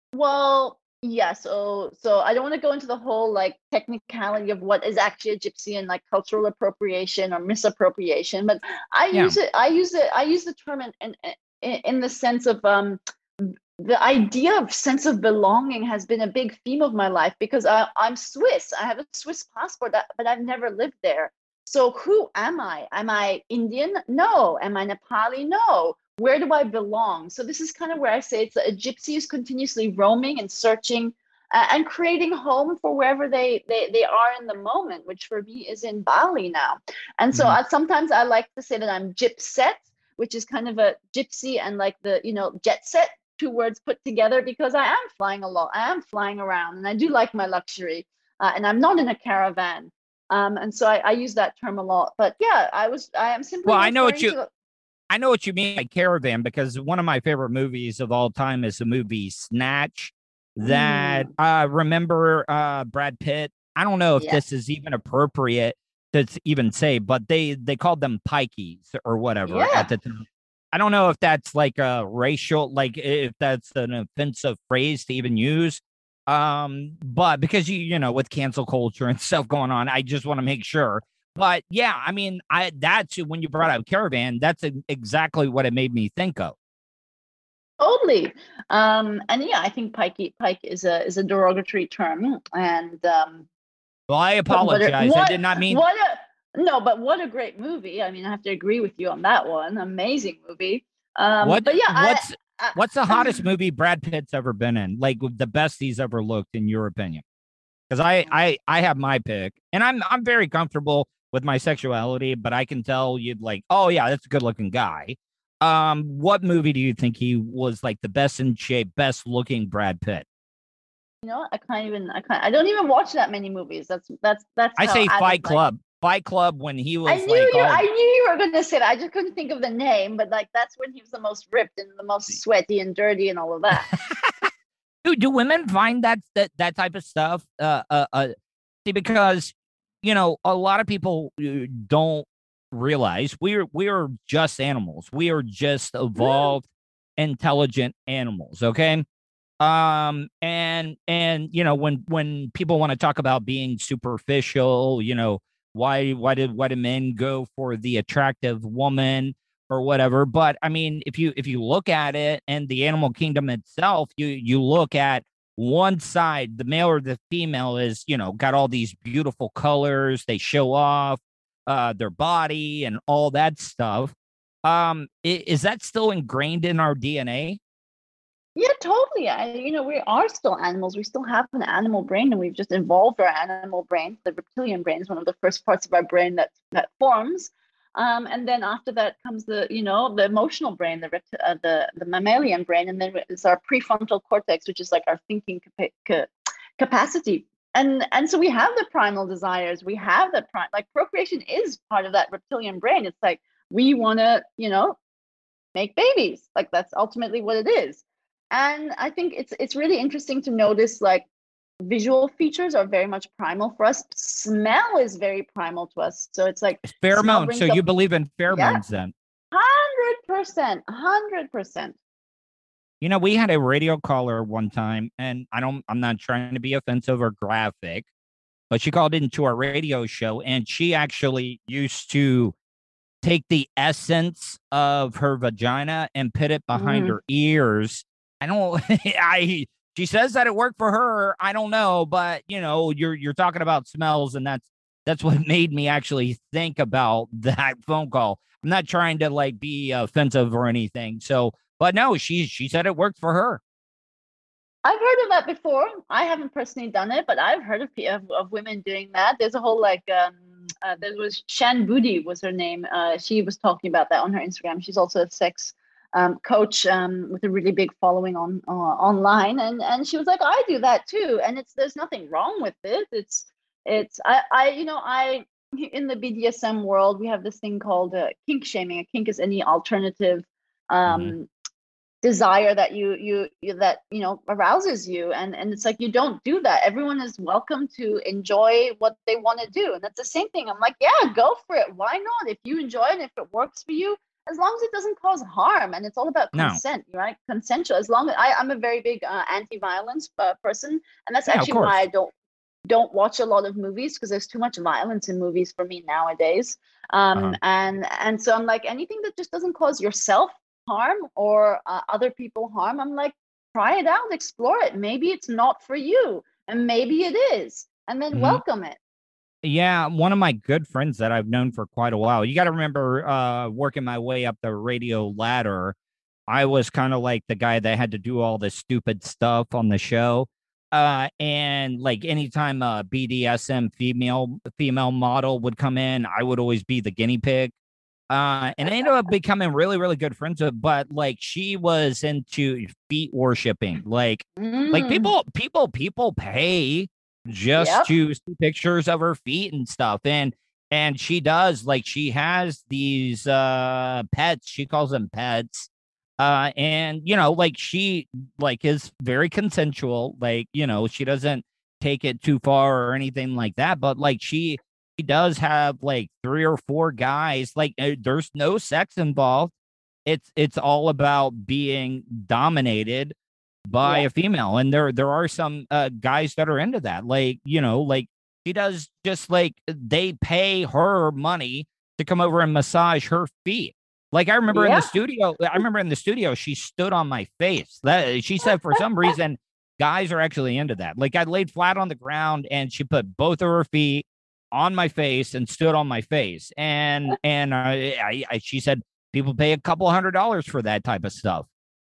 yeah, so I don't want to go into the whole technicality of what is actually a gypsy and cultural appropriation or misappropriation, but I use the term in the sense of the idea of sense of belonging has been a big theme of my life, because I'm Swiss. I have a Swiss passport, but I've never lived there. So who am I? Am I Indian? No. Am I Nepali? No. Where do I belong? So this is kind of where I say it's a gypsy is continuously roaming and searching and creating home for wherever they are in the moment, which for me is in Bali now. And so sometimes I like to say that I'm gypset, which is kind of a gypsy and jet set, two words put together, because I am flying a lot. I am flying around and I do like my luxury and I'm not in a caravan. And so I use that term a lot. But yeah, I am simply. Well, I know what you mean by caravan, because one of my favorite movies of all time is the movie Snatch. That remember Brad Pitt. I don't know if this is even appropriate, to even say, but they called them pikeys or whatever Yeah. at the time. I don't know if that's like a racial, like if that's an offensive phrase to even use. But because you know, with cancel culture and stuff going on, I just want to make sure. But yeah, I mean, that's when you brought out Caravan, that's exactly what it made me think of. Totally. And yeah, I think pike is a derogatory term. And Well, I apologize. I did not mean. But what a great movie. I mean, I have to agree with you on that one. Amazing movie. But yeah, what's the hottest movie Brad Pitt's ever been in? Like the best he's ever looked, in your opinion? Because I have my pick, and I'm very comfortable with my sexuality, but I can tell you'd like, oh yeah, that's a good looking guy. What movie do you think he was like the best in shape, best looking Brad Pitt? You know, I don't even watch that many movies. That's I say Fight Club. Fight Club when he was I knew you were going to say that. I just couldn't think of the name, but like that's when he was the most ripped and the most sweaty and dirty and all of that. Do women find that type of stuff? See, because you know, a lot of people don't realize we are just animals. We are just evolved, intelligent animals. Okay. And you know, when people want to talk about being superficial, you know, why did men go for the attractive woman or whatever? But I mean, if you look at it and the animal kingdom itself, you look at one side, the male or the female is, you know, got all these beautiful colors. They show off their body and all that stuff. Is that still ingrained in our DNA? Yeah, totally. We are still animals. We still have an animal brain, and we've just evolved our animal brain. The reptilian brain is one of the first parts of our brain that forms. And then after that comes the emotional brain, the mammalian brain, and then it's our prefrontal cortex, which is like our thinking capacity. And so we have the primal desires. We have the like procreation is part of that reptilian brain. It's like we want to, make babies. Like that's ultimately what it is. And I think it's really interesting to notice like visual features are very much primal for us. Smell is very primal to us. So it's like pheromones. So you believe in pheromones then? 100%. 100%. You know, we had a radio caller one time, and I'm not trying to be offensive or graphic, but she called into our radio show, and she actually used to take the essence of her vagina and put it behind her ears. She says that it worked for her. I don't know, but you're talking about smells, and that's what made me actually think about that phone call. I'm not trying to like be offensive or anything. So, but no, she said it worked for her. I've heard of that before. I haven't personally done it, but I've heard of women doing that. There's a whole like there was Shan Boody was her name. She was talking about that on her Instagram. She's also a sex coach with a really big following on online, and she was like, I do that too, and there's nothing wrong with it. I in the BDSM world we have this thing called kink shaming. A kink is any alternative desire that you arouses you, and it's like you don't do that. Everyone is welcome to enjoy what they want to do, and that's the same thing. I'm like, yeah, go for it. Why not? If you enjoy it, if it works for you, as long as it doesn't cause harm, and it's all about consent, right? Consensual. As long as I'm a very big anti-violence person, and that's actually why I don't watch a lot of movies, because there's too much violence in movies for me nowadays. And so I'm like, anything that just doesn't cause yourself harm or other people harm, I'm like, try it out, explore it. Maybe it's not for you, and maybe it is, and then welcome it. Yeah, one of my good friends that I've known for quite a while. You got to remember, working my way up the radio ladder, I was kind of like the guy that had to do all the stupid stuff on the show. And like anytime a BDSM female model would come in, I would always be the guinea pig. And I ended up becoming really, really good friends with, but like she was into feet worshiping. Like people pay just to see pictures of her feet and stuff. And she does, like, she has these pets, she calls them pets. And like she like is very consensual, like, she doesn't take it too far or anything like that, but like she does have like 3 or 4 guys. Like there's no sex involved. It's all about being dominated by a female, and there are some guys that are into that. Like, you know, like she does, just like they pay her money to come over and massage her feet. Like I remember in the studio, she stood on my face. That she said for some reason guys are actually into that. Like I laid flat on the ground and she put both of her feet on my face and stood on my face. And she said people pay a couple $100 for that type of stuff.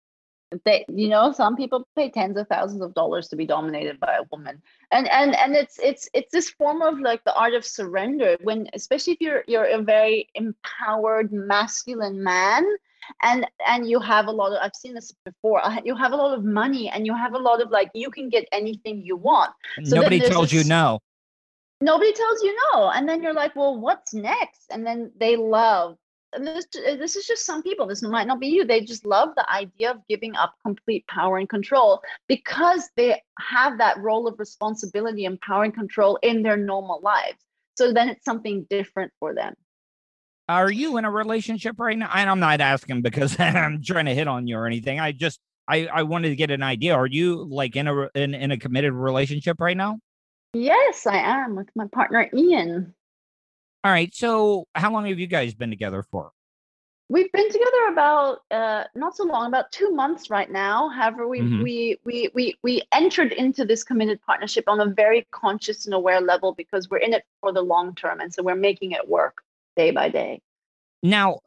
Some people pay tens of thousands of dollars to be dominated by a woman, and it's this form of like the art of surrender, when especially if you're a very empowered masculine man, and you have a lot of, I've seen this before, you have a lot of money and you have a lot of, like, you can get anything you want. So nobody tells you no. Nobody tells you no, and then you're like, well, what's next? And then they love. And this is just some people. This might not be you. They just love the idea of giving up complete power and control because they have that role of responsibility and power and control in their normal lives. So then it's something different for them. Are you in a relationship right now? And I'm not asking because I'm trying to hit on you or anything. I wanted to get an idea. Are you like in a committed relationship right now? Yes, I am, with my partner, Ian. All right. So how long have you guys been together for? We've been together about not so long, about 2 months right now. However, we entered into this committed partnership on a very conscious and aware level because we're in it for the long term, and so we're making it work day by day. Now,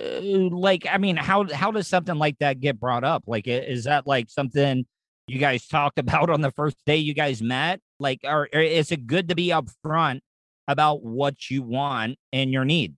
how does something like that get brought up? Like, is that like something you guys talked about on the first day you guys met? Like, or is it good to be upfront about what you want and your needs?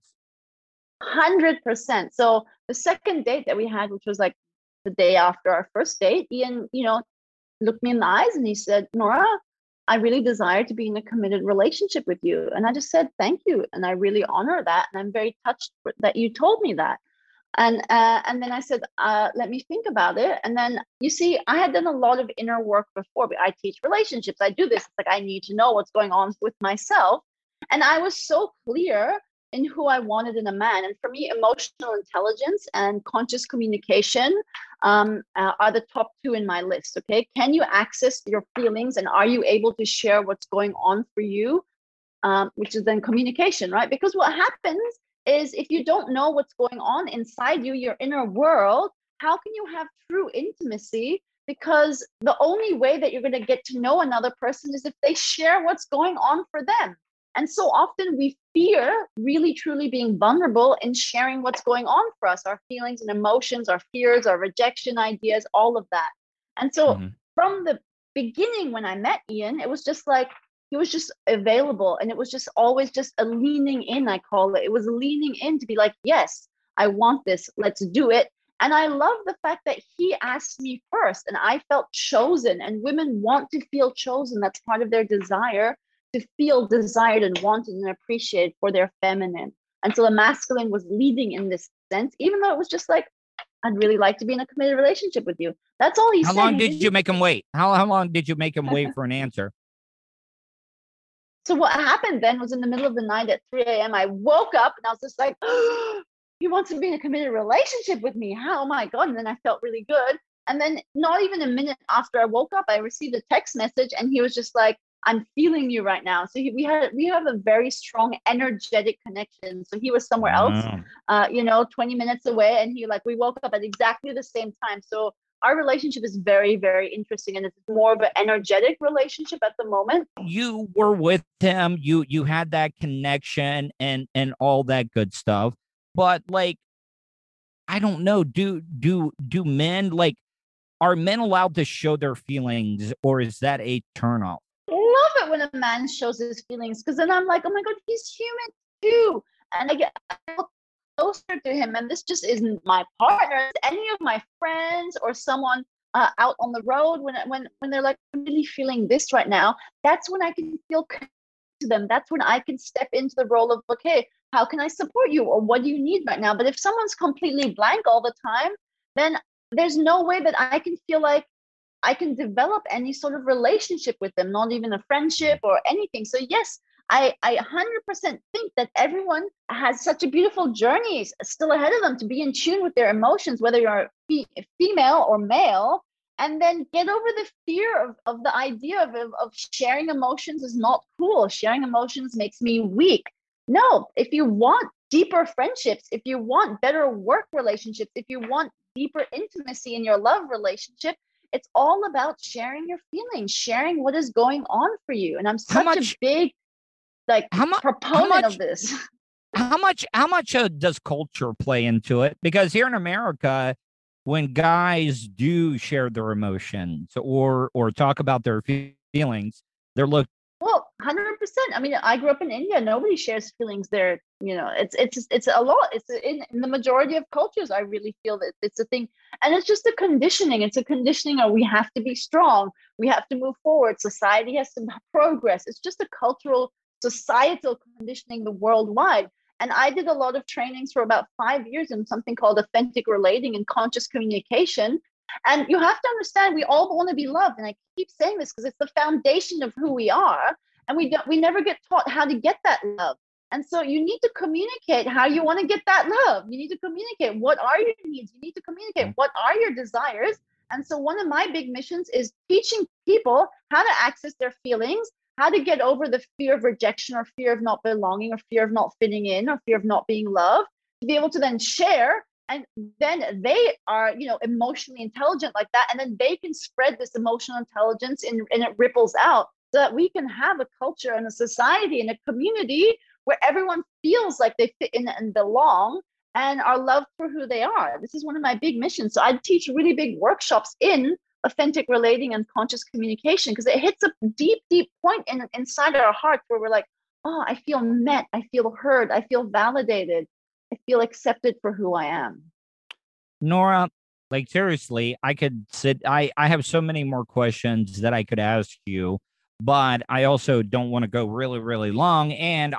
100%. So the second date that we had, which was like the day after our first date, Ian, looked me in the eyes and he said, Nora, I really desire to be in a committed relationship with you. And I just said, thank you. And I really honor that. And I'm very touched that you told me that. And then I said, let me think about it. And then, you see, I had done a lot of inner work before. I teach relationships. I do this. It's like I need to know what's going on with myself. And I was so clear in who I wanted in a man. And for me, emotional intelligence and conscious communication are the top 2 in my list. Okay. Can you access your feelings, and are you able to share what's going on for you? Which is then communication, right? Because what happens is if you don't know what's going on inside you, your inner world, how can you have true intimacy? Because the only way that you're going to get to know another person is if they share what's going on for them. And so often we fear really, truly being vulnerable and sharing what's going on for us, our feelings and emotions, our fears, our rejection ideas, all of that. And so from the beginning, when I met Ian, it was just like, he was just available. And it was just always just a leaning in, I call it. It was leaning in to be like, yes, I want this. Let's do it. And I love the fact that he asked me first and I felt chosen, and women want to feel chosen. That's part of their desire, to feel desired and wanted and appreciated for their feminine. And so the masculine was leading in this sense, even though it was just like, I'd really like to be in a committed relationship with you. That's all he said. How long did you make him wait? How long did you make him wait for an answer? So what happened then was in the middle of the night at 3 a.m., I woke up and I was just like, oh, he wants to be in a committed relationship with me. How, oh my God. And then I felt really good. And then not even a minute after I woke up, I received a text message and he was just like, I'm feeling you right now. So we have a very strong energetic connection. So he was somewhere else, 20 minutes away. And we woke up at exactly the same time. So our relationship is very, very interesting. And it's more of an energetic relationship at the moment. You were with him. You had that connection and all that good stuff. But like, I don't know, do men, like, are men allowed to show their feelings, or is that a turnoff? Love it when a man shows his feelings, because then I'm like, oh my God, he's human too. And I get closer to him. And this just isn't my partner. It's any of my friends or someone out on the road when they're like, I'm really feeling this right now. That's when I can feel connected to them. That's when I can step into the role of, okay, how can I support you? Or what do you need right now? But if someone's completely blank all the time, then there's no way that I can feel like I can develop any sort of relationship with them, not even a friendship or anything. So yes, I 100% think that everyone has such a beautiful journey still ahead of them to be in tune with their emotions, whether you're female or male, and then get over the fear of the idea of sharing emotions is not cool. Sharing emotions makes me weak. No, if you want deeper friendships, if you want better work relationships, if you want deeper intimacy in your love relationship, it's all about sharing your feelings, sharing what is going on for you. And I'm such a big proponent of this. How much does culture play into it? Because here in America, when guys do share their emotions or talk about their feelings, they're looked. Well, 100%. I mean, I grew up in India. Nobody shares feelings there. You know, it's a lot. It's in the majority of cultures. I really feel that it's a thing, and it's just a conditioning. It's a conditioning of we have to be strong. We have to move forward. Society has to progress. It's just a cultural, societal conditioning the worldwide. And I did a lot of trainings for about 5 years in something called authentic relating and conscious communication. And you have to understand, we all want to be loved. And I keep saying this because it's the foundation of who we are. And we never get taught how to get that love. And so you need to communicate how you want to get that love. You need to communicate what are your needs. You need to communicate what are your desires. And so one of my big missions is teaching people how to access their feelings, how to get over the fear of rejection or fear of not belonging or fear of not fitting in or fear of not being loved, to be able to then share. And then they are, emotionally intelligent like that. And then they can spread this emotional intelligence and it ripples out so that we can have a culture and a society and a community where everyone feels like they fit in and belong and are loved for who they are. This is one of my big missions. So I teach really big workshops in authentic relating and conscious communication because it hits a deep, deep point inside our hearts where we're like, oh, I feel met. I feel heard. I feel validated. I feel accepted for who I am. Nora, like seriously, I could sit. I have so many more questions that I could ask you, but I also don't want to go really, really long. And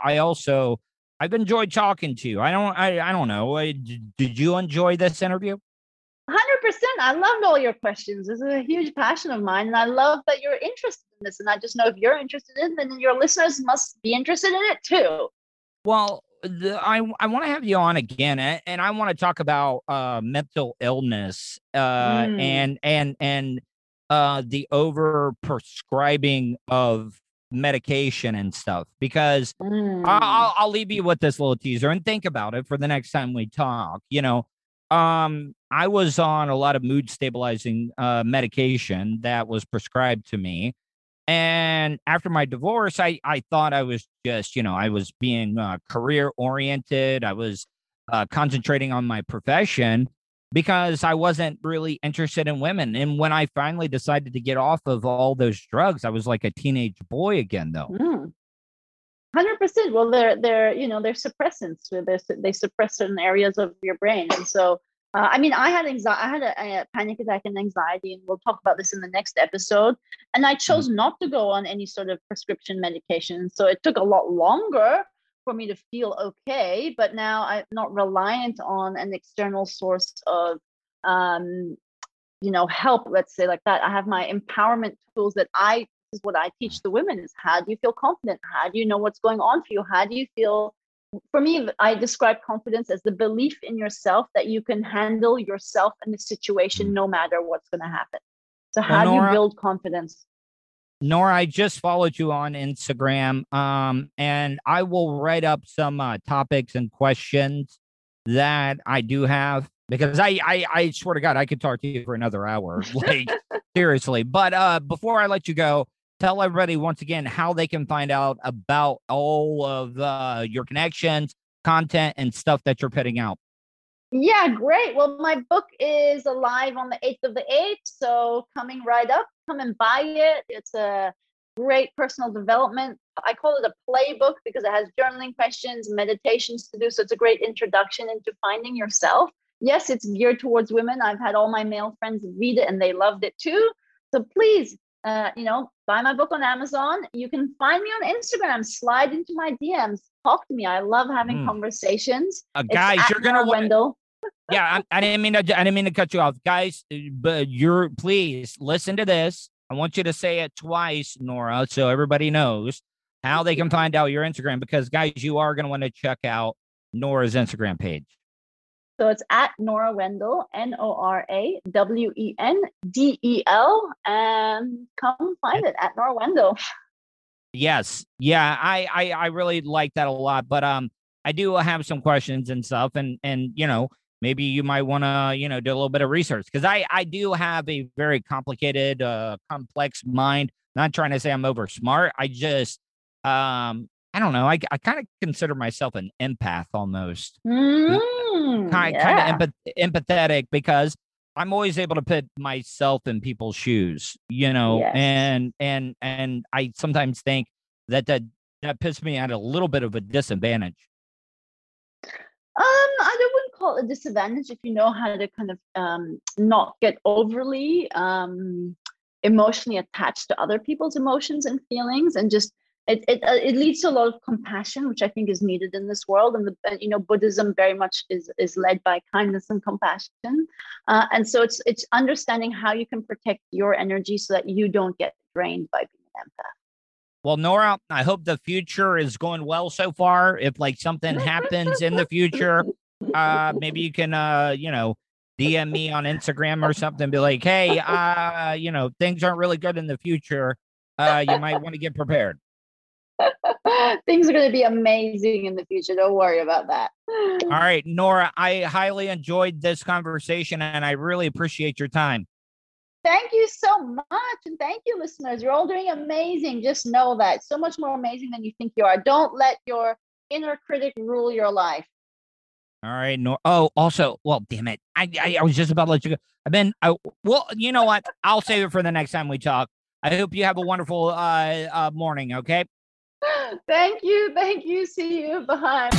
I've enjoyed talking to you. I don't know. Did you enjoy this interview? 100%. I loved all your questions. This is a huge passion of mine. And I love that you're interested in this. And I just know if you're interested in it, then your listeners must be interested in it too. Well, I want to have you on again, and I want to talk about mental illness and the over prescribing of medication and stuff. Because I'll leave you with this little teaser and think about it for the next time we talk. I was on a lot of mood stabilizing medication that was prescribed to me. And after my divorce, I thought I was just, I was being career oriented. I was concentrating on my profession because I wasn't really interested in women. And when I finally decided to get off of all those drugs, I was like a teenage boy again, though. 100%. Well, they're suppressants. They suppress certain areas of your brain. And so, I had a panic attack and anxiety, and we'll talk about this in the next episode. And I chose not to go on any sort of prescription medication. So it took a lot longer for me to feel okay. But now I'm not reliant on an external source of, help, let's say like that. I have my empowerment tools this is what I teach the women is how do you feel confident? How do you know what's going on for you? How do you feel? For me, I describe confidence as the belief in yourself that you can handle yourself in the situation no matter what's going to happen. So how do you build confidence? Nora, I just followed you on Instagram, and I will write up some topics and questions that I do have because I swear to God, I could talk to you for another hour, like seriously. But before I let you go, tell everybody once again how they can find out about all of your connections, content, and stuff that you're putting out. Yeah, great. Well, my book is alive on the 8th of the 8th. So coming right up, come and buy it. It's a great personal development. I call it a playbook because it has journaling questions, meditations to do. So it's a great introduction into finding yourself. Yes, it's geared towards women. I've had all my male friends read it and they loved it too. So please, buy my book on Amazon. You can find me on Instagram. Slide into my DMs. Talk to me. I love having conversations. Guys, you're gonna Wendell. Yeah, I didn't mean to cut you off, guys. But please listen to this. I want you to say it twice, Nora, so everybody knows. how they can find out your Instagram, because, guys, you are going to want to check out Nora's Instagram page. So it's at Nora Wendell, NoraWendell, and come find it at Nora Wendell. Yes. Yeah, I really like that a lot. But I do have some questions and stuff. And maybe you might want to, do a little bit of research, because I do have a very complicated, complex mind. Not trying to say I'm over smart. I just, I don't know. I kind of consider myself an empath almost. Kind of empathetic, because I'm always able to put myself in people's shoes, Yes. and I sometimes think that puts me at a little bit of a disadvantage. I wouldn't call it a disadvantage if you know how to kind of not get overly emotionally attached to other people's emotions and feelings, and just it leads to a lot of compassion, which I think is needed in this world. And Buddhism very much is led by kindness and compassion, and so it's understanding how you can protect your energy so that you don't get drained by being an empath. Well, Nora, I hope the future is going well so far. If something happens in the future, maybe you can DM me on Instagram or something. Be like, hey, things aren't really good in the future. You might want to get prepared. Things are going to be amazing in the future. Don't worry about that. All right, Nora, I highly enjoyed this conversation, and I really appreciate your time. Thank you so much. And thank you, listeners. You're all doing amazing. Just know that. So much more amazing than you think you are. Don't let your inner critic rule your life. All right. No. Oh, also, well, damn it. I was just about to let you go. Well, you know what? I'll save it for the next time we talk. I hope you have a wonderful morning. Okay. Thank you. Thank you. See you. Bye.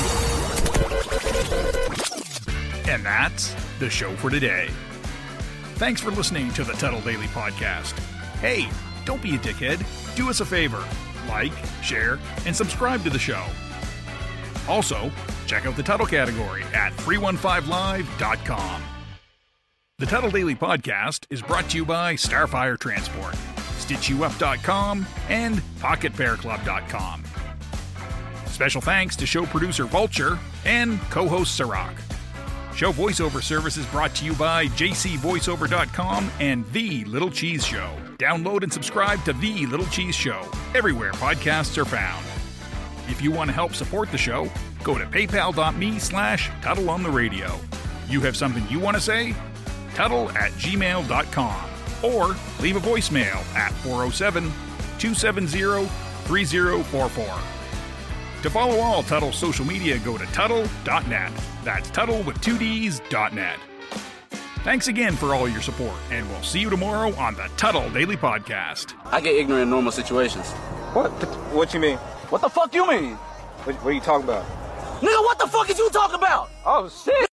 And that's the show for today. Thanks for listening to the Tuttle Daily Podcast. Hey, don't be a dickhead. Do us a favor. Like, share, and subscribe to the show. Also, check out the Tuttle category at 315live.com. The Tuttle Daily Podcast is brought to you by Starfire Transport, StitchYouUp.com, and PocketPairClub.com. Special thanks to show producer Vulture and co-host Sirach. Show voiceover services brought to you by JCVoiceover.com and The Little Cheese Show. Download and subscribe to The Little Cheese Show everywhere podcasts are found. If you want to help support the show, go to paypal.me/TuttleOnTheRadio. You have something you want to say? Tuttle@gmail.com, or leave a voicemail at 407-270-3044. To follow all Tuttle social media, go to Tuttle.net. That's Tuttle with 2Ds.net. Thanks again for all your support, and we'll see you tomorrow on the Tuttle Daily Podcast. I get ignorant in normal situations. What you mean? What the fuck you mean? What are you talking about? Nigga, what the fuck is you talking about? Oh, shit!